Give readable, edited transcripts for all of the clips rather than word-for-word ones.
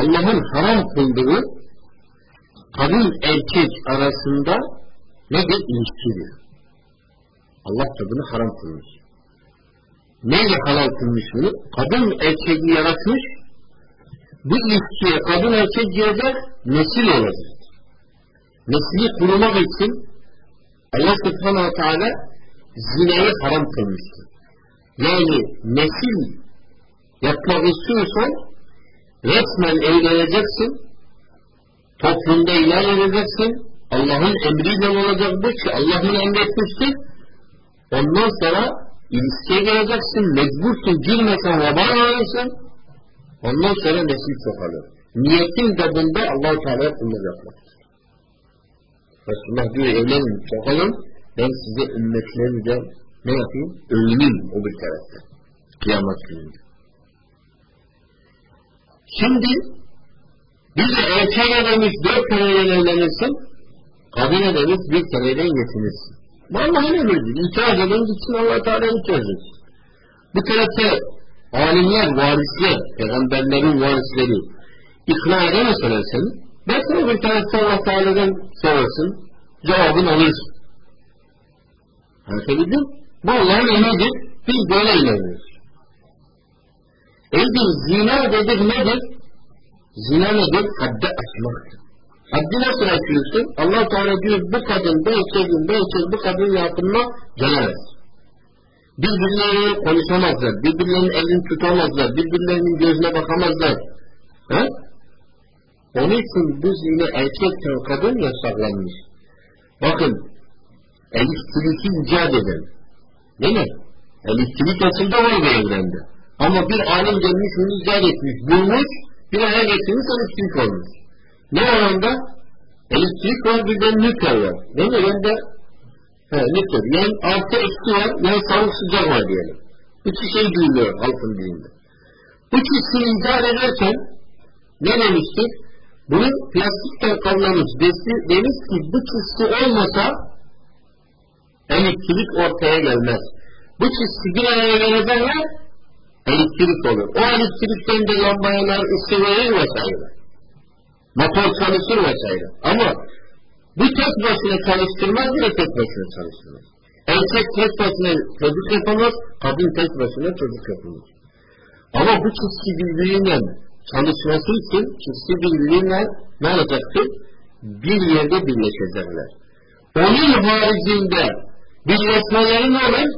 Allah'ın haram kıldığı kadın erkek arasında nedir? İlişkidir. Allah da bunu haram kılmış. Neyle halal kılmış bunu? Kadın erkeği yaratmış. Bu ilişkiye kadın erkek girecek, nesil olacak. Nesli kurmak için Allah Subhanahu Teala zinayı haram kılmıştır. Yani nesil yapmak istiyorsan resmen evleneceksin, toplumda ilan edeceksin, Allah'ın emriyle olacak bu ki Allah'ın emretmiştir. Ondan sonra ilişkiye geleceksin, mecbursun, girmesen vebal alırsın. Ondan sonra nesil çoğalır. Niyetin de bunda Allah-u Teala'ya kulluk yapmaktır. Resulullah diyor evlenin, çoğalın, ben size ümmetleri de ne yapayım? Övüneyim o bir tarafta. Kıyamet gününde. Şimdi biz de erkek demiş 4 taneyle evlenirsin, kadın demiş 1 taneyle yetinirsin. Bu Allah'ın emridir. İtiraz eden gitsin Allah-u Teala'ya itiraz etsin. Bu tarafta alimler, varisler, peygamberlerin varisleri ikna edemezler seni. Belki bir tarafta Allah Teala'dan sorarsın, cevabını alırsın. Anlatabildim? Bu Allah'ın emridir. Biz böyle inanıyoruz. Eydir, zina dedik nedir? Zina nedir? Haddi aşmaktır. Haddi nasıl aşıyorsun? Allah Teala diyor bu kadın, bu erkek, bu kadın yapımına gelemez. Birbirleriyle konuşamazlar, birbirlerinin elini tutamazlar, birbirlerinin gözüne bakamazlar. He? Onun için bu zina erkekten kadın yasaklanmış. Bakın, elektriki icat eden, değil mi? Elektrik aslında var bir evrende. Ama bir alim gelmiş, onu icat etmiş, bulmuş, bir araya getirmiş, elektrik olmuş. Ne oranda? Elektrik var, bir de nükleer var. Değil mi? Yani nükleer. Yani artı eksi var, yani soğuk sıcak var diyelim. İki şey duyuluyor halkın dilinde. Bu ikisini icat ederken ne demiştik? Bunu plastikten kavlamış. Demiş ki bu çizgi olmasa elektrik ortaya gelmez. Bu çizgi bir araya gelecekler elektrik olur. O elektrikten de lambayalar ısı verir vesaire. Motor çalışır vesaire. Ama bu tek başına çalıştırmaz bile tek başına çalıştırmaz. Erkek tek başına çocuk yapamaz, kadın tek başına çocuk yapamaz. Ama bu çizgi birbiriyle çalışması için çizgi birbiriyle ne olacaktır? Bir yerde birleşecekler. Onun haricinde birleşmeleri ne olur?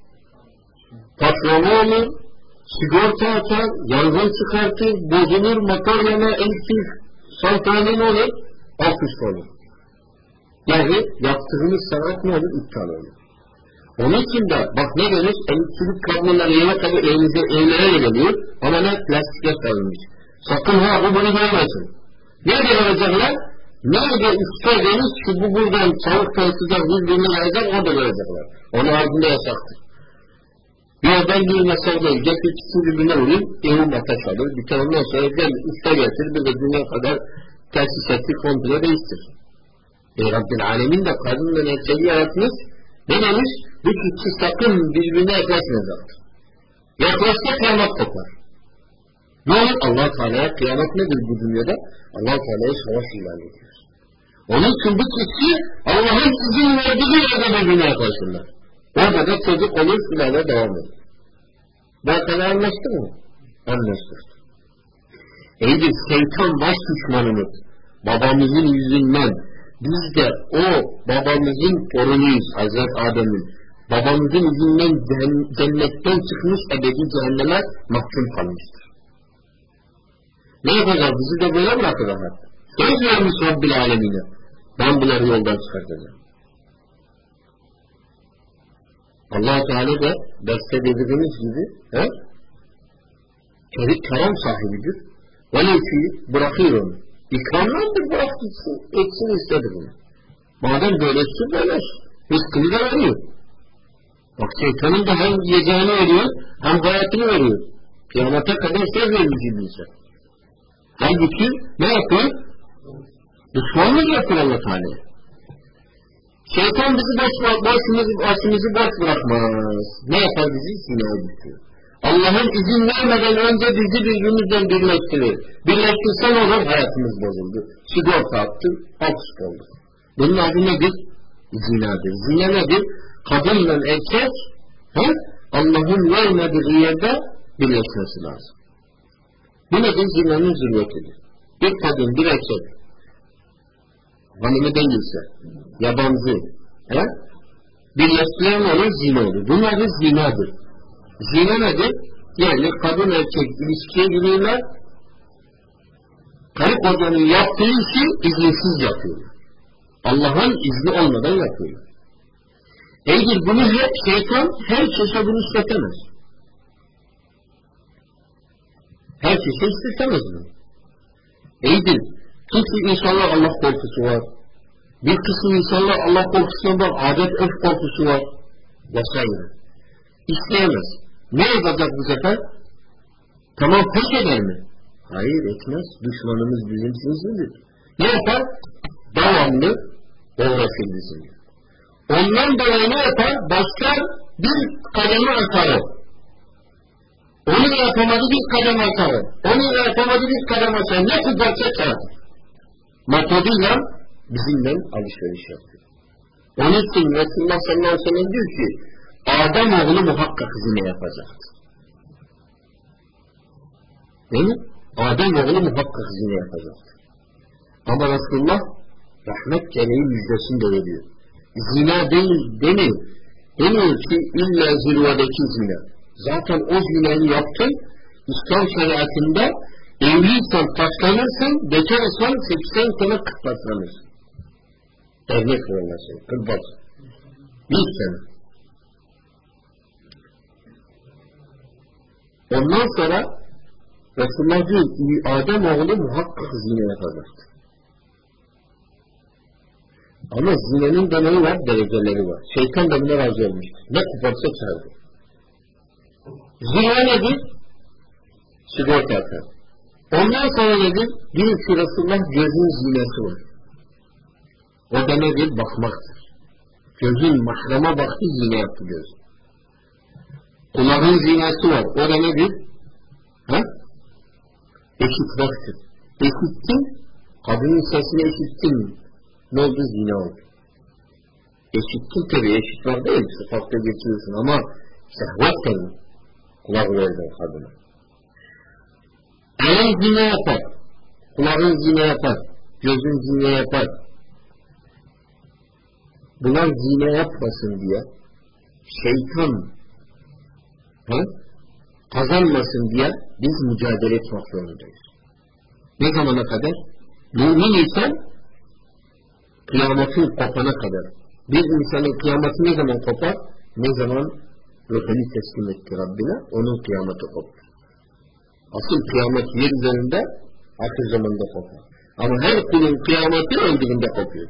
Patlama olur, sigorta atar, yangın çıkartır, bozulur, motor yana, elektrik santrali ne olur? Alt üst olur. Yani yaptığımız sanat ne olur? İptal olur. Onun için de bak ne demiş? Elektrik kabloları yana kadar evlere geliyor ama ne? Plastikler sarılmış. Sakın ha bu bunu görmesin. Nerede görecekler? Nerede usta demiş ki bu buradan çabuktan sıcak birbirine gelecek o da görecekler. Onun ardında yasaktır. Yerden bir yasak değil. Getir ikisi birbirine vurayım, evim ateş alır. Bir tane ondan sonra gel usta getir bir de dünya kadar tesis etti komple değiştir. Rabbil Alemin de kadınla erkeği yaratmış. Ne demiş? Bu ikisi sakın birbirine yaklaşmayacaktır. Yaklaşsa kıyamet kopar. Ne olur? Allah Teala'ya kıyamet nedir bu dünyada? Allah Teala'ya savaş ilan ediyor. Onun için bu ikisi Allah'ın izin verdiği yerde birbirine yaklaşırlar. Orada da çocuk olur, sülale devam eder. Bakana anlaştık mı? Anlaştık. Eydir, şeytan baş düşmanımız. Babamızın yüzünden biz de o babamızın torunuyuz Hazreti Adem'in. Babamızın yüzünden cennetten çıkmış ebedi cehenneme mahkum kalmıştır. Ne yapacağız? Bizi de böyle bırakacağız. Söz vermiş Rabbil Alemine. Ben bunları yoldan çıkartacağım. Allah-u Teala da derste dediğimiz gibi kerem sahibidir. Öyle ki bırakıyor onu. İkramlardır bırak gitsin, etsin istedi bunu. Madem böylesin böylesin. Rızkını da veriyor. Bak şeytanın da hem yiyeceğini veriyor, hem hayatını veriyor. Kıyamete kadar söz vermiş iblise. Halbuki ne yapıyor? Düşmanlık yapıyor Allah Teala. Şeytan bizi başımızı boş bırakmaz. Ne yapar bizi? Sineye düşüyor. Allah'ın izin vermeden önce bizi birbirimizden birleştirir. Birleştirsen olur, hayatımız bozuldu. Sigorta attın, hapis oldu. Bunun adı nedir? Zinadır. Zina nedir? Kadınla erkek Allah'ın vermediği yerde birleşmesi lazım. Bu nedir? Zinanın zürriyetidir. Bir kadın, bir erkek hanımı değilse, yabancı birleştiren olur, zina olur. Bunun adı zinadır. Zina nedir? Yani kadın erkek ilişkiye giriyorlar, karı kocanın yaptığı işi izinsiz yapıyorlar. Allah'ın izni olmadan yapıyorlar. Eğer bunu hep şeytan herkese bunu istetemez. Herkese istetemez bunu. Eğer kimse insanlar Allah korkusu var. Bir kısım insanlar Allah korkusundan adet öf korkusu var. Vesaire. İsteyemez. Ne yapacak bu sefer? Tamam pes eder mi? Hayır etmez. Düşmanımız bizim sinsidir. Ne yapar? Devamlı uğraşır bizimle. Ondan dolayı ne yapar? Başka bir kademe atar. Onu yapamadı bir kademe atar. Onu yapamadı bir kademe atar. Ne kudarsa çağırır. Metoduyla bizimle alışveriş yapıyor. Onun için Resulullah sallallahu aleyhi ve sellem diyor ki Ademoğlu muhakkak zina yapacaktır. Değil mi? Ademoğlu muhakkak zina yapacaktır. Ama Resulullah rahmet gereği müjdesini de veriyor. Zina değil demiyor. Demiyor ki illa zirvedeki zina. Zaten o zinayı yaptın, İslam şeriatında evliysen taşlanırsın, bekarsan 80 sene kırpatlanırsın. Örnek vermesin, kırpat. 100 sene. Ondan sonra Resulullah diyor ki Ademoğlu muhakkak zina yapacaktır. Ama zinanın da neyi var? Dereceleri var. Şeytan da buna razı olmuştur. Ne kuparsa çağırdı. Zina nedir? Sigorta atar. Ondan sonra nedir? Diyor ki Resulullah gözün zinası var. O da nedir? Bakmaktır. Gözün mahrama baktı zina yaptı göz. Kulağın zinası var. O da nedir? Eşitmektir. Eşittin, kadının sesini eşittin. Ne oldu? Zina oldu. Eşittin tabii, eşit var değil. Sokakta geçiyorsun ama şehvet senin. Kulak verdin kadına. Ayağın zina yapar. Kulağın zina yapar. Gözün zina yapar. Bunlar zina yapmasın diye şeytan kazanmasın diye biz mücadele etmek zorundayız. Ne zamana kadar? Mümin isen kıyametin kopana kadar. Bir insanın kıyameti ne zaman kopar? Ne zaman ruhunu teslim etti Rabbine, onun kıyameti kopar. Asıl kıyamet yer üzerinde ahir zamanda kopar. Ama her kulun kıyameti öldüğünde kopuyor.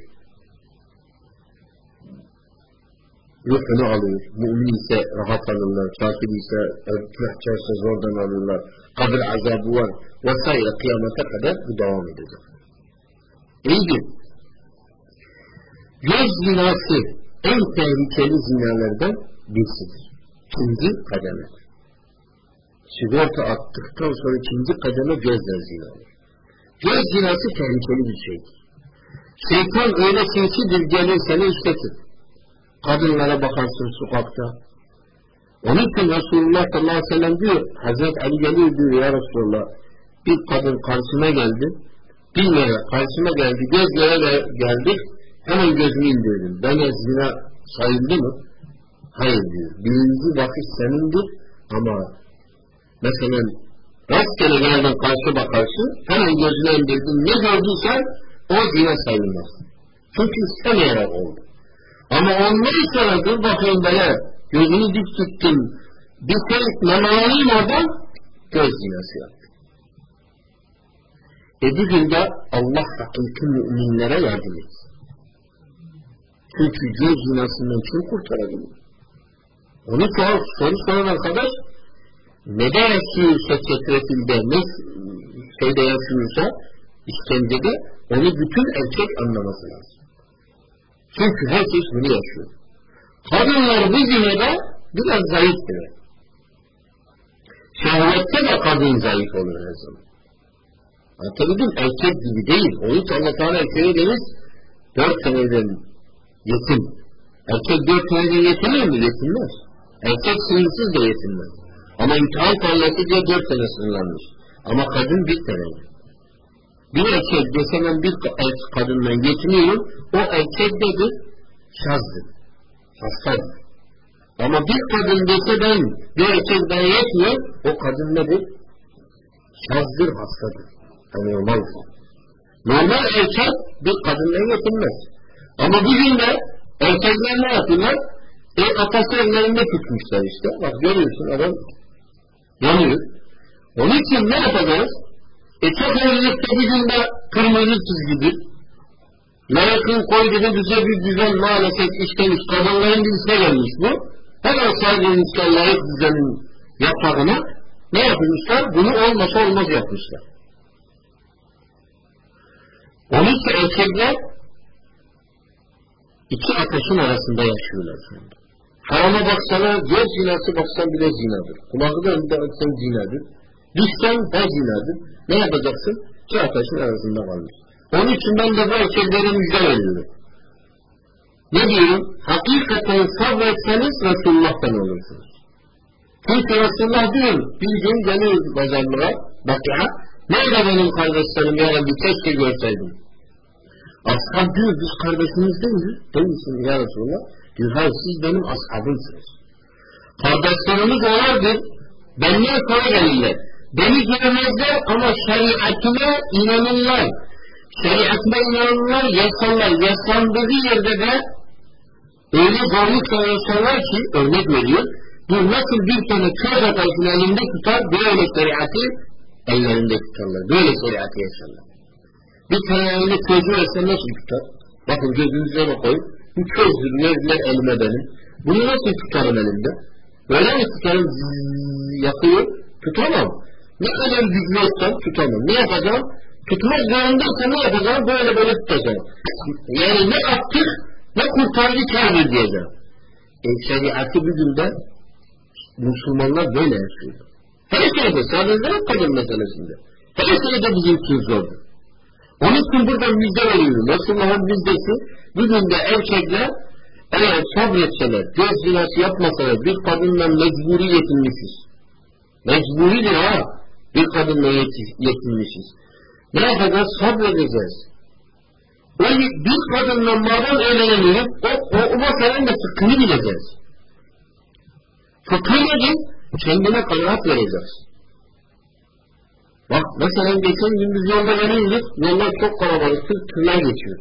Ruhunu alıyor. Mümin ise rahat alırlar. Kafir ise örtühçerse zordan alırlar. Kabir azabı var. Vesaire kıyamete kadar bu devam edecek. İyidir. Göz zinası en tehlikeli zinalardan birisidir. İkinci kademe. Sigorta attıktan sonra ikinci kademe gözle zina olur. Göz zinası tehlikeli bir şeydir. Şeytan öyle sinsidir gelir seni işletir. Kadınlara bakarsın sokakta. Onun için Resulullah sallallahu aleyhi ve sellem diyor, Hazreti Ali geliyor diyor ya Resulullah, bir kadın karşıma geldi, bilmeyerek karşıma geldi, gözlere geldik, hemen gözümü indirdim. Bana zina sayıldı mı? Hayır diyor. Birinci bakış senindir ama mesela rastgele geldin karşı bakarsın, hemen gözüne indirdin, ne gördüysen o zina sayılmaz. Çünkü istemeyerek oldu. Ama ondan sonra dur bakayım böyle gözünü dik tuttum, bir şey memaliyim oradan göz zinası yaptı. Bir günde Allah hakiki müminlere yardım etsin. Çünkü göz zinasından kim kurtarabilir? Onu soru soran arkadaş ne de yaşıyorsa çetrefilde, ne şeyde yaşıyorsa işkencede onu bütün erkek anlaması lazım. Çünkü herkes bunu yaşıyor. Kadınlar bu zinada biraz zayıftır. Şehvette de kadın zayıf olur her zaman. Anlatabildim, erkek gibi değil. Onun için Allah Teala erkeğe deriz 4 seneden yetim. Erkek 4 seneden yetinir mi? Yetinmez. Erkek sınırsız da yetinmez. Ama imtihan tanesi diye 4 sene sınırlanmış. Ama kadın 1 sene. Bir erkek dese ben bir kadından yetiniyorum, o erkek dedir, şazdır, hastadır. Ama bir kadın dese ben bir erkekten yetmiyor, o kadın nedir? Şazdır, hastadır. Anormaldir. Normal erkek bir kadından yetinmez. Ama bugün de erkekler ne yapıyorlar? Atası ellerinde tutmuşlar işte. Bak görüyorsun adam yanıyor. Onun için ne yapacağız? Çok evlilikte bir günde kırmızı çizgidir. Melekin koyduğu bize bir düzen maalesef işlemiş. Kadınların birisine gelmiş bu. Hemen saygınmışlar layık düzenin yapağına ne yapmışlar? Bunu olmasa olmaz yapmışlar. Onun için erkekler iki ateşin arasında yaşıyorlar. Harama baksana, göz zinası baksan bile zinadır. Kulağı da önünde baksan zinadır. Düşsen de zinadır. Ne yapacaksın? İki ateşin arasında kalmış. Onun için ben de bu erkeklere müjde veriyorum. Ne diyorum? Hakikaten sabretseniz Resulullah'tan olursunuz. Çünkü Resulullah diyor, bir gün geliyor pazarlığa, bakıya, nerede benim kardeşlerim ya Rabbi keşke görseydim. Ashab diyor, biz kardeşimiz değil mi? Değil misin ya Resulullah? Diyor, hayır siz benim ashabımsınız. Kardeşlerimiz olardır, benden sonra gelirler. Beni görmezler ama şeriatıma inanırlar. Şeriatıma inanırlar, yasanlar. Yasandığı yerde de öyle zorlukla yaşarlar ki, örnek veriyor, bu nasıl bir tane köz atasını elinde tutar, böyle şeriatı ellerinde tutarlar. Böyle şeriatı yaşarlar. Bir tane elinde közü verse nasıl tutar? Bakın gözünüze koyun. Bu közdür, verdiler elime benim. Bunu nasıl tutarım elimde? Böyle mi tutarım? Yakıyor, tutamam. Ne kadar güçlü olsam tutamam. Ne yapacağım? Tutmak zorundaysa ne yapacağım? Böyle tutacağım. Yani ne attık, ne kurtardı kârdır diyeceğim. Şeriatı bir günde Müslümanlar böyle yaşıyor. Her şeyde, sadece kadın meselesinde. Her şeyde bizim için zordur. Onun için burada müjde veriyorum. Resulullah'ın müjdesi, bugün de erkekler eğer sabretseler, göz zinası yapmasalar, bir kadınla mecburi yetinmişiz. Mecburidir ha, bir kadınla yetinmişiz. Ne yapacağız? Sabredeceğiz. Bir kadınla madem evlenemiyoruz, o meselenin de fıkhını bileceğiz. Fıkhı nedir? Kendine kanaat vereceğiz. Bak mesela geçen gün biz yolda geliyoruz, yollar çok kalabalıktır, tırlar geçiyor.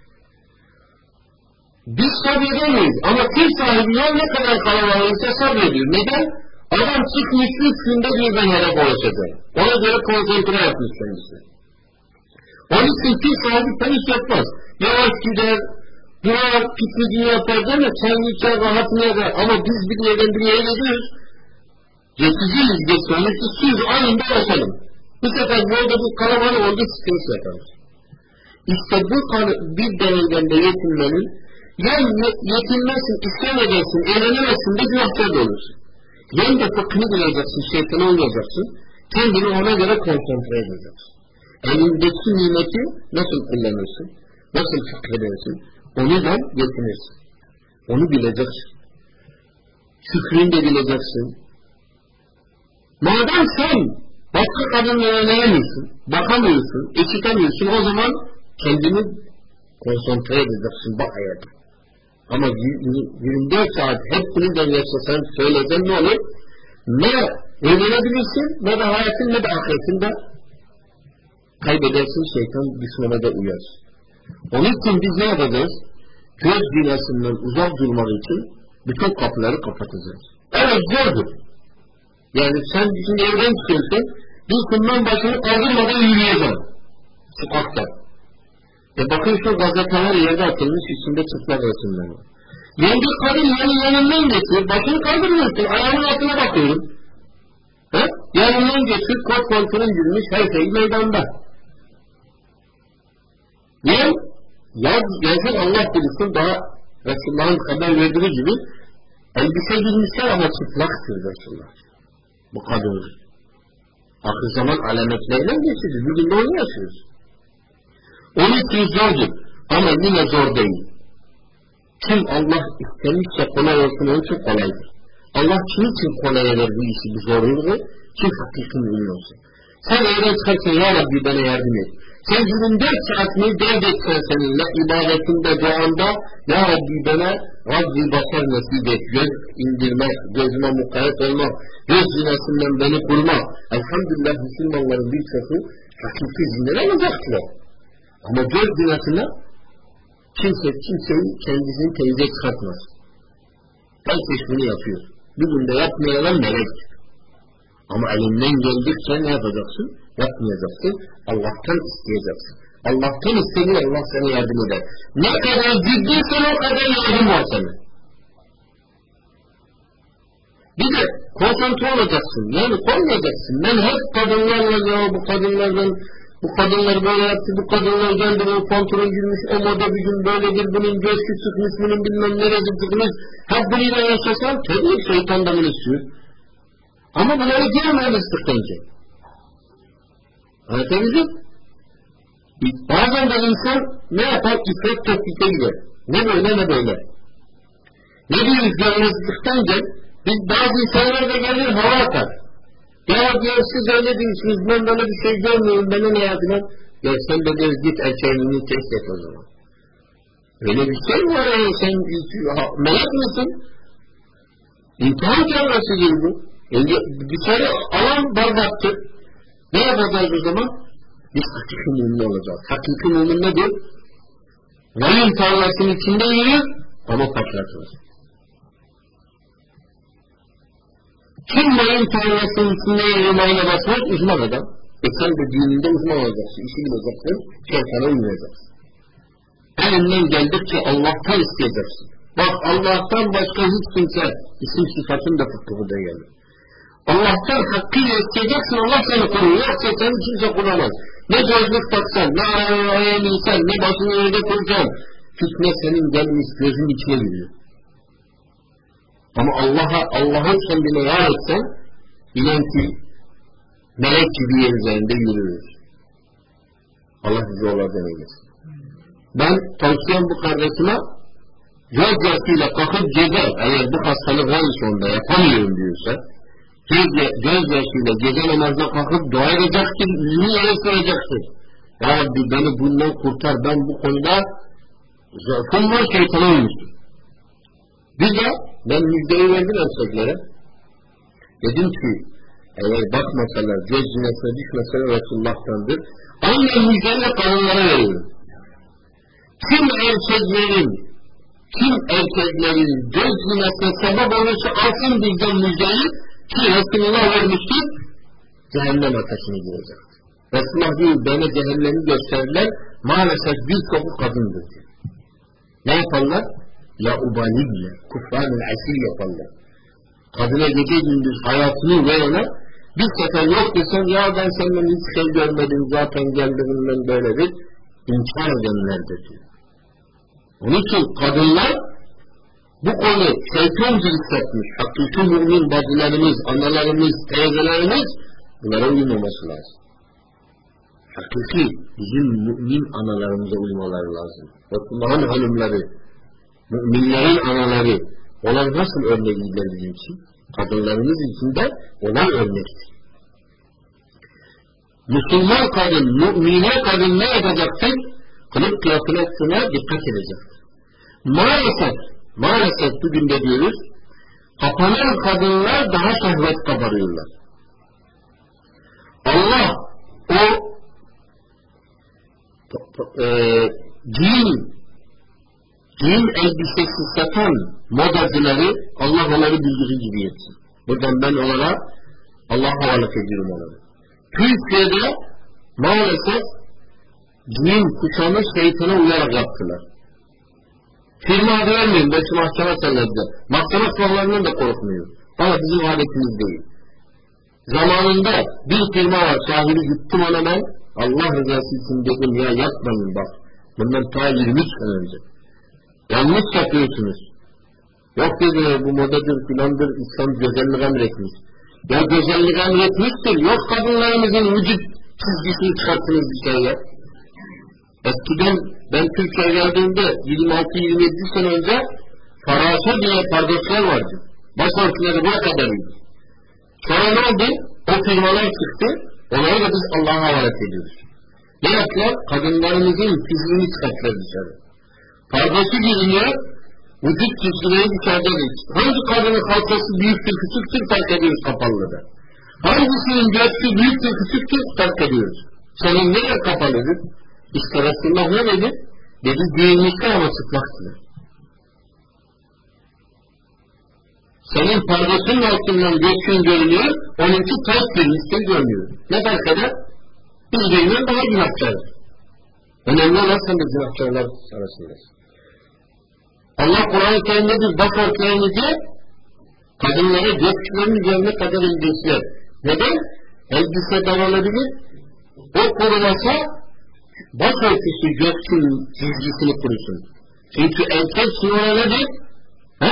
Biz sabredemeyiz ama tır sahibi yol ne kadar kalabalıksa sabrediyor. Neden? Adam çıkmış 3 günde birden yere ulaşacak. Ona göre konsantre yapmış kendisi. Onun için tır sahibi panik yapmaz. Yavaş gider, durar, pikniğini yapar değil mi? Çayını içer, rahatını eder. Ama biz bir yerden bir yere gidiyoruz. Geçiciyiz, geçmemiz, siz anında ulaşalım. Bu sefer yolda bu kalabalık oldu, sıkıntı yaparız. İşte bu bir derecede yetinmenin, ya yetinmezsin, isyan edersin, eğlenemezsin de günahkar da olursun. Yani de fıkhını bileceksin, şeytanı olmayacaksın, kendini ona göre konsantre edeceksin. Elindeki nimeti nasıl kullanırsın, nasıl fikredersin, onu da yetinirsin. Onu bileceksin. Şükrünü de bileceksin. Madem sen başka kadınla oynayamıyorsun, bakamıyorsun, işitemiyorsun, o zaman kendini konsantre edeceksin bu hayata. Ama 24 saat hepsini de yaşasan, söylesen ne olur? Ne öğrenebilirsin, ne de hayatın, ne de ahiretinde kaybedersin, şeytan düşmana da uyar. Onun için biz ne yapacağız? Göz zinasından uzak durmak için bütün kapıları kapatacağız. Evet, zordur. Yani sen şimdi evden çıkıyorsun, bir kumdan başını kaldırmadan yürüyeceksin. Sokakta. Bakın şu gazeteler yerde atılmış, üstünde çıplak resimler var. Yani bir kadın yanından geçiyor, başını kaldırmıyorsun, ayağının altına bakıyorum. Yanından geçiyor, kot pantolon girmiş, her şey meydanda. Niye? Yazın Allah bilirsin, daha Resulullah'ın haber verdiği gibi elbise girmişler ama çıplaktır Resulullah. Bu kadınlar. Ahir zaman alametleriyle geçiyoruz. Bugün de onu yaşıyoruz. Onun için zordur. Ama yine zor değil. Kim Allah istemişse kolay olsun, onun için kolaydır. Allah kim için kolay eder bu işi, bu zorluğu? Kim hakiki mümin olsun. Sen evden çıkarken ya Rabbi bana yardım et. Sen 24 saatini dert etsen seninle ibadetinde, duanda ya Rabbi bana Rabbi basar nasip et. Göz indirmek, gözüme mukayyet olmak, göz zinasından beni kurmak. Elhamdülillah Müslümanların birçoğu hakiki zinler alacaklar. Ama göz zinasına kimseyi kendisini temize çıkartmaz. Herkes bunu yapıyor. Bugün de yapmayan melektir. Ama elinden geldikçe ne yapacaksın? Yapmayacaksın. Allah'tan isteyeceksin. Allah'tan istediğin Allah sana yardım eder. Ne kadar ciddiysen o kadar yardım var sana. Bir de konsantre olacaksın. Yani koymayacaksın. Ben hep kadınlarla ya bu kadınlar böyle yaptı, bu kadınlar geldi, bu kontrol girmiş, o moda bir gün böyledir, bunun göğsü çıkmış, bunun bilmem neresi çıkmış. Hep biriyle yaşasan tabii şeytan da bunu istiyor. Ama bunları girmemezdik önce. Anlatabildim? Bazen de insan ne yapar? İfrat tehdite gider. Ne böyle ne böyle. Ne diyoruz görmezlikten gel? Biz bazı insanlar da gelir hava atar. Ya diyor siz öyle değilsiniz, ben böyle bir şey görmüyorum, bana ne yapayım? Ya sen de diyoruz git erkeğini test et o zaman. Öyle bir şey var ya, sen melek misin? İmtihan çağrısı gibi bu. Dışarı alan bardaktır. Ne yapacağız o zaman? Biz hakiki mümin olacağız. Hakiki mümin nedir? Vayın tarlasının içinde yürür ama patlatır. Kim vayın tarlasının içinde yürür mayına basmaz? Uzman adam. Sen de dininde uzman olacaksın. İşi bileceksin. Şeytana uymayacaksın. Elinden geldikçe Allah'tan isteyeceksin. Bak Allah'tan başka hiç kimse isim sıfatın da fıkhıda gelir. Allah'tan hakkıyla isteyeceksin, Allah seni koruyor. Yoksa seni kimse kuramaz. Ne gözlük taksan, ne ayağını insan, ne başını yerde koysan, fitne senin gelmiş gözün içine giriyor. Ama Allah'ın kendine yar etsen, inan ki melek gibi yer üzerinde yürüyoruz. Allah bizi oradan eylesin. Ben tavsiyem bu kardeşime, gözyaşıyla kalkıp gezer, eğer bu hastalık var sonunda yapamıyorum diyorsa, gözyaşıyla gece namazına kalkıp dua edeceksin, yüzünü yere süreceksin. Ya Rabbi beni bundan kurtar, ben bu konuda zaten var şeytana olmuştum. Bir de ben müjdeyi verdim erkeklere. Dedim ki eğer bakmasalar, göz zinasına düşmeseler Resulullah'tandır. Aynı müjdeyle kadınlara veriyorum. Kim erkeklerin göz zinasına sebep olursa alsın bizden müjdeyi, ki Resulullah vermiştir, cehennem ateşine girecek. Resulullah diyor, bana cehennemi gösterirler, maalesef birçoğu kadındır diyor. Ne yaparlar? Ya ubanibler, kufranın asil yaparlar. Kadına gece gündüz hayatını verene, bir sefer yok desen, ya ben senden hiç şey görmedim, zaten geldiğinden böyledir, inkar edenlerdir diyor. Onun için kadınlar, bu konu şeytanca hissetmiş, hakiki mümin bacılarımız, analarımız, teyzelerimiz bunlara uymaması lazım. Hakiki bizim mümin analarımıza uymaları lazım. Resulullah'ın hanımları, müminlerin anaları, onlar nasıl örneğiler bizim için? Kadınlarımız için de onlar örnektir. Müslüman kadın, mümine kadın ne yapacaktır? Kılık kıyafetine dikkat edecektir. Maalesef bugün de diyoruz, kapanan kadınlar daha şehvet kabarıyorlar. Allah o giyim elbisesi satan modacıları Allah onları bildiği gibi etsin. Buradan ben onlara Allah'a havalık ediyorum onları. Türkiye'de maalesef giyim kuşamı şeytana uyarak yaptılar. Firma adı vermeyin, belki mahkeme sellerde. Mahkeme sınavlarından da korkmuyor. Ama bizim adetimiz değil. Zamanında bir firma var, sahibi gittim ona ben, Allah rızası için dedim ya yapmayın bak. Bundan ta 23 sene önce. Yanlış yapıyorsunuz. Yok dediler bu modadır filandır, İslam güzellik emretmiş. Ya güzellik emretmiştir. Yok kadınlarımızın vücut çizgisini çıkarttınız bir şey ya. Eskiden ben Türkiye'ye geldiğimde 26-27 sene önce Faraşa diye kardeşler vardı. Başörtüleri buraya kadarıydı. Sonra ne oldu? O firmalar çıktı. Onları da biz Allah'a havalet ediyoruz. Ne yaptılar? Kadınlarımızın fiziğini çıkarttılar dışarı. Kardeşi girmiyor, vücut çizgileri dışarıda değil. Hangi kadının kalçası büyüktür, küçüktür fark ediyoruz kapalıda. Hangisinin göğsü büyüktür, küçüktür fark ediyoruz. Senin nereye kapalıdır? İşte Resulullah ne dedi? Dedi giyinmişler ama çıplaksın. Senin pardesinin altından göğsün görünüyor, onunki ters girmiştir görünüyor. Ne fark eder? Birbirinden daha günahkarız. Önemli olan sen de günahkarlar arasındasın. Allah Kur'an-ı Kerim'de bir başörtülerinizi kadınlara göğsünlerin üzerine kadar indirsinler. Neden? Elbise daralabilir. O korumasa başörtüsü göğsün çizgisini kurusun. Çünkü erkek sinora nedir? He?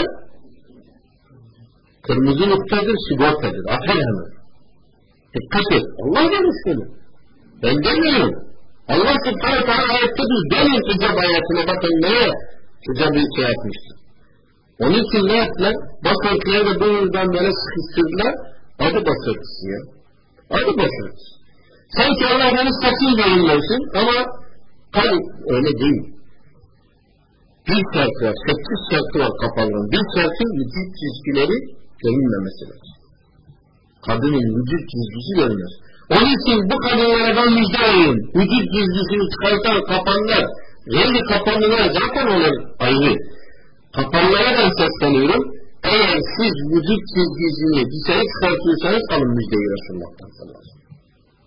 Kırmızı noktadır, sigortadır. Afer hemen. Dikkat et. Allah demiş bunu. Ben demiyorum. Allah subhanahu wa ta'ala ayette biz demin hicab ayetine bakın neye hicab bir şey yapmıştır. Onun için ne yaptılar? Başörtüleri de bu yüzden böyle sıkıştırdılar. Adı başörtüsü ya. Adı başörtüsü. Sanki Allah beni saçın görünmesin ama tabi öyle değil. Bir şartı var, 8 şartı var kapalının. Bir şartı vücut çizgileri görünmemesi lazım. Kadının vücut çizgisi görünmez. Onun için bu kadınlara ben müjde vereyim. Vücut çizgisini çıkartan kapanlar, rengi kapanlar zaten olan ayrı. Kapanlara ben sesleniyorum. Eğer siz vücut çizgisini dışarı çıkartıyorsanız alın müjdeyi Resulullah'tan sallallahu aleyhi ve sellem.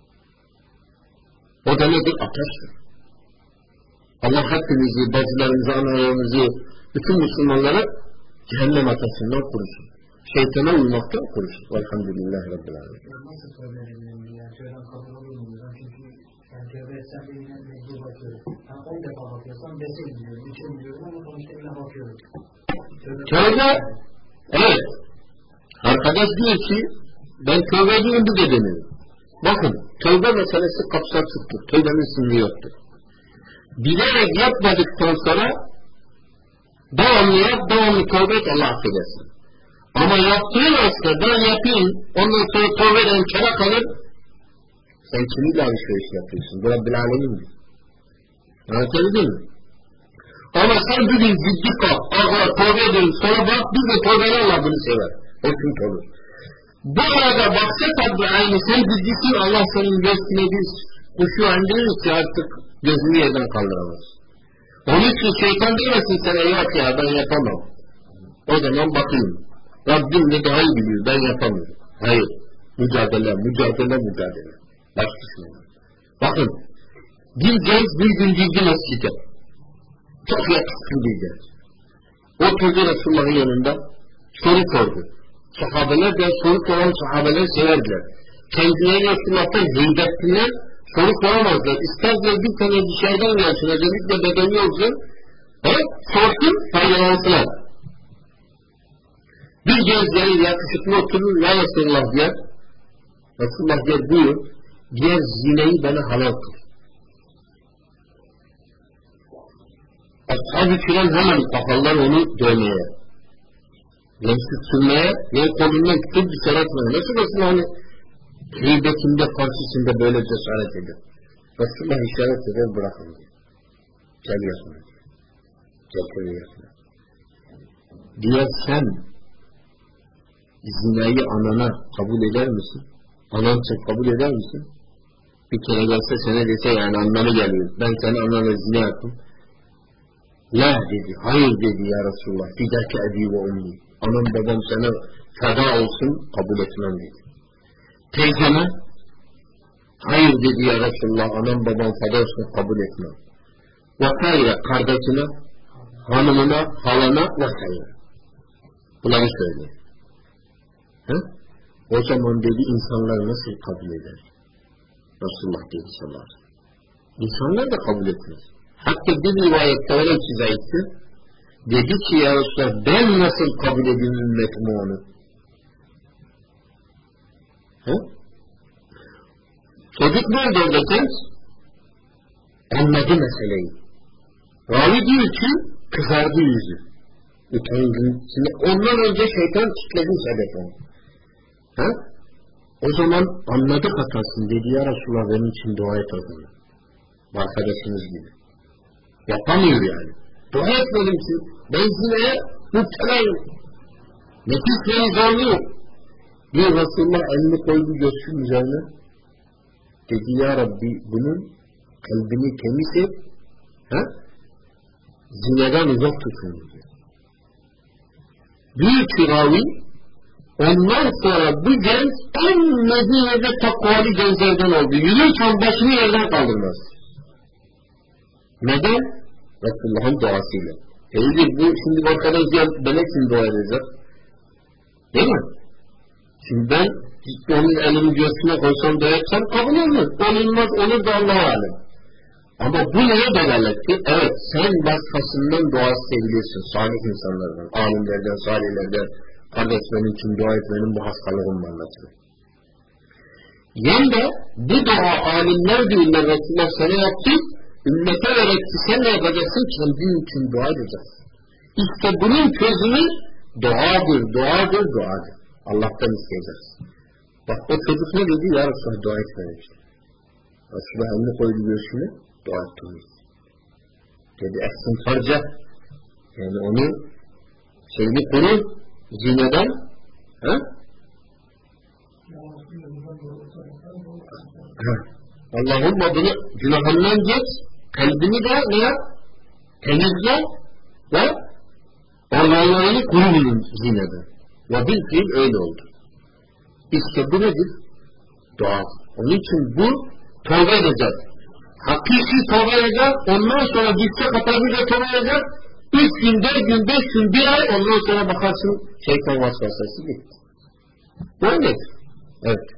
O da nedir? Ateştir. Allah hepimizi, bacılarımızı, analarımızı, bütün Müslümanları cehennem ateşinden korusun. Şeytana uymaktan korusun. Velhamdülillahi Rabbil Alemin. Nasıl söylenebilirim ya? Söylen kabul olur mu? Çünkü ben tövbe etsem de yine mecbur bakıyorum. Ben 10 defa bakıyorsam 5'e gidiyorum, 3'e gidiyorum ama sonuçta yine bakıyorum. Tövbe, evet. Arkadaş diyor ki, ben tövbe ediyorum bir de demiyorum. Bakın, tövbe meselesi kapsamsızdır. Tövbenin sınırı yoktur. Bilerek yapmadıktan sonra devamlı yap, devamlı tövbe et, Allah affedersin. Ama yaptığın aslında ben yapayım, ondan sonra tövbe eden kere kalır, sen kimiyle alışveriş yapıyorsun? Bu Rabbil Alemin'dir. Anlatabildim mi? Ama sen bugün ciddi kal, ağır tövbe edin, sonra bak, biz de tövbeyle Allah bunu sever. O çünkü olur. Bu arada baksa tabi aynı, sen ciddisin, Allah senin göğsüne bir kuşu indirir ki artık gözünü yerden kaldıramaz. Onun için şeytan demesin sana, yok ya ben yapamam. O zaman bakayım. Rabbim ne daha iyi biliyor, ben yapamıyorum. Hayır. Mücadele. Başkasına. Bakın. Bir genç bir gün girdi mescide. Çok yakışıklı bir genç. Oturdu Resulullah'ın yanında. Soru sordu. Sahabeler de soru soran sahabeler severdiler. Kendileri Resulullah'tan heybetliler. Soru soramazlar. İsterler bir tane dışarıdan gelsin. Özellikle bedeni olsun. Sorsun faydalansınlar. Bir genç gelir yakışıklı oturur. Ya Resulullah diyor. Resulullah diyor buyur. Diğer zineyi bana halal kıl. Ashab-ı kiram hemen kafalar onu dövmeye. Gençlik sürmeye ve kolundan tutup dışarı atmaya. Nasıl Resulullah hani heybetinde karşısında böyle cesaret eder. Resulullah işaret eder bırakın diyor. Gel yapma. Gel yapma. Diğer sen zinayı anana kabul eder misin? Anansa kabul eder misin? Bir kere gelse sana dese yani anlamı geliyor. Ben sana anana zina yaptım. La dedi. Hayır dedi ya Resulullah. Fidâke ebî ve ummi. Anam babam sana feda olsun kabul etmem dedi. Teyzeme hayır dedi ya Resulullah. Anam babam feda olsun kabul etmem. Ve hayır kardeşine, hanımına, halana ve hayır. Bunları söylüyor. O zaman dedi insanlar nasıl kabul eder? Resulullah dedi sallallahu aleyhi ve sellem. İnsanlar da kabul etmez. Hatta bir rivayette öyle çizaydı. Dedi ki ya Resulullah ben nasıl kabul edeyim ümmetimi onu? He? Çocuk nerede orada genç? Anladı meseleyi. Ravi diyor ki kızardı yüzü. Utandı. Şimdi ondan önce şeytan kitledi hedefini. Ha? O zaman anladı hatasını. Dedi ya Resulullah benim için dua et o zaman. Bu arkadaşınız gibi. Yapamıyor yani. Dua etmedim ki ben zineye müptelayım. Nefis beni yok. Bir Resulullah elini koydu göğsünün üzerine. Dedi ya Rabbi bunun kalbini temiz et. Ha? Zineden uzak tutun diyor. Büyük ravi ondan sonra bu genç en Medine'de takvalı gençlerden oldu. Yürürken başını yerden kaldırmaz. Neden? Resulullah'ın duasıyla. İyidir bu şimdi arkadaş ben için dua edecek. Değil mi? Şimdi ben onun elini göğsüne koysam dua etsem kabul olur. Olunmaz olur da Allah'a alem. Ama bu neye delalet ki? Evet sen başkasından dua isteyebilirsin. Salih insanlardan, alimlerden, salihlerden. Kardeş benim için dua etmenin bu hastalığım var anlatıyor. Yani de bu dua alimler diyorlar Resulullah sana yaptı. Ümmete öğretti. Sen ne yapacaksın? Kendin için dua edeceksin. İşte bunun çözümü duadır, duadır, duadır. Allah'tan isteyeceksin. Bak o çocuk ne dedi? Ya Resulullah dua etmemişti. Resulullah elini koydu göğsüne. Dua ettiniz. Dedi ehsin farca. Yani onu şeyini koru zineden. Ha? Allah'ın adını günahından geç. Kalbini de ne yap? Temizle ve organlarını koru zineden. Ve bil fiil öyle oldu. İşte bu nedir? Dua. Onun için bu tövbe edecek. Hakiki tövbe edecek. Ondan sonra gidecek hatasıyla tövbe edecek. 3 gün, 4 gün, 5 gün, 1 ay ondan sonra bakarsın şeytan vasvasası gitti. Böyledir. Evet.